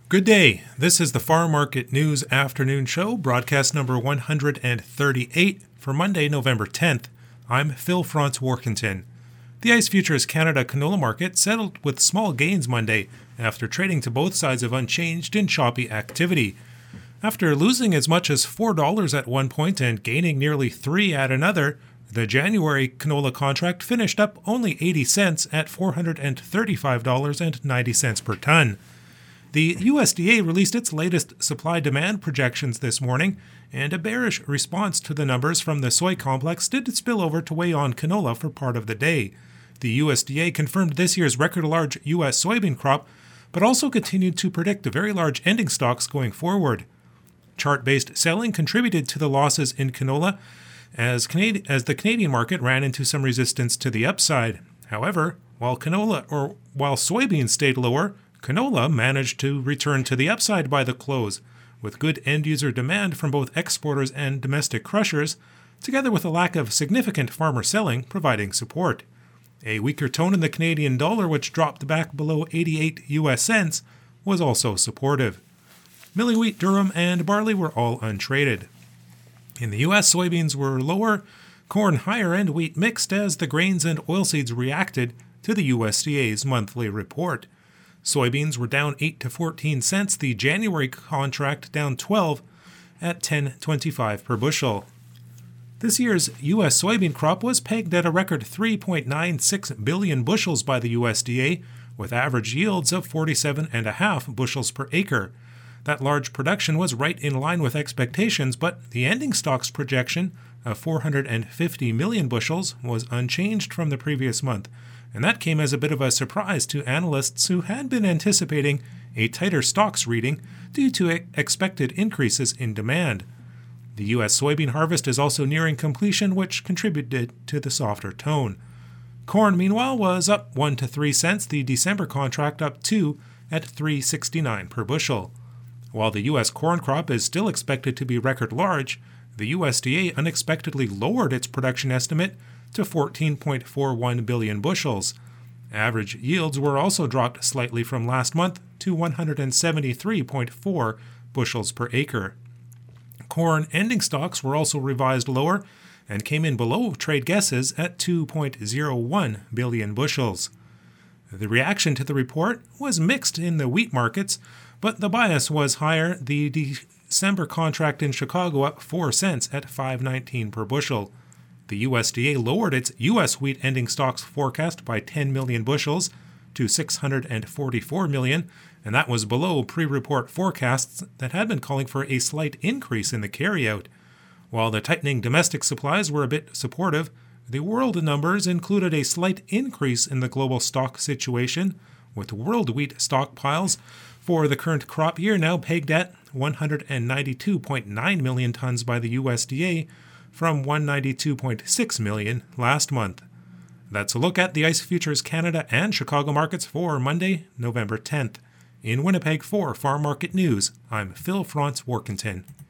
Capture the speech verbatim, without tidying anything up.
Good day. This is the Farm Market News Afternoon Show, broadcast number one hundred thirty-eight for Monday, November tenth. I'm Phil Franz Warkentin. The ICE Futures Canada canola market settled with small gains Monday after trading to both sides of unchanged in choppy activity. After losing as much as four dollars at one point and gaining nearly three dollars at another, the January canola contract finished up only eighty cents at four hundred thirty-five dollars and ninety cents per ton. The U S D A released its latest supply-demand projections this morning, and a bearish response to the numbers from the soy complex did spill over to weigh on canola for part of the day. The U S D A confirmed this year's record-large U S soybean crop, but also continued to predict very large ending stocks going forward. Chart-based selling contributed to the losses in canola as, Canadi- as the Canadian market ran into some resistance to the upside. However, while canola or while soybeans stayed lower, canola managed to return to the upside by the close, with good end-user demand from both exporters and domestic crushers, together with a lack of significant farmer selling providing support. A weaker tone in the Canadian dollar, which dropped back below eighty-eight U S cents, was also supportive. Milling wheat, durum, and barley were all untraded. In the U S, soybeans were lower, corn higher, and wheat mixed as the grains and oilseeds reacted to the U S D A's monthly report. Soybeans were down eight to fourteen cents, the January contract down twelve at ten twenty-five per bushel. This year's U S soybean crop was pegged at a record three point nine six billion bushels by the U S D A, with average yields of forty-seven point five bushels per acre. That large production was right in line with expectations, but the ending stocks projection of four hundred fifty million bushels was unchanged from the previous month, and that came as a bit of a surprise to analysts who had been anticipating a tighter stocks reading due to expected increases in demand. The U S soybean harvest is also nearing completion, which contributed to the softer tone. Corn, meanwhile, was up one to three cents, the December contract up two at three sixty-nine per bushel. While the U S corn crop is still expected to be record large, the U S D A unexpectedly lowered its production estimate to fourteen point four one billion bushels. Average yields were also dropped slightly from last month to one hundred seventy-three point four bushels per acre. Corn ending stocks were also revised lower and came in below trade guesses at two point zero one billion bushels. The reaction to the report was mixed in the wheat markets, but the bias was higher. The December contract in Chicago up four cents at five nineteen per bushel. The U S D A lowered its U S wheat ending stocks forecast by ten million bushels to six hundred forty-four million, and that was below pre-report forecasts that had been calling for a slight increase in the carryout. While the tightening domestic supplies were a bit supportive, the world numbers included a slight increase in the global stock situation, with world wheat stockpiles for the current crop year now pegged at one hundred ninety-two point nine million tons by the U S D A, from one hundred ninety-two point six million last month. That's a look at the ICE Futures Canada and Chicago markets for Monday, November tenth. In Winnipeg for Farm Market News, I'm Phil Franz Warkentin.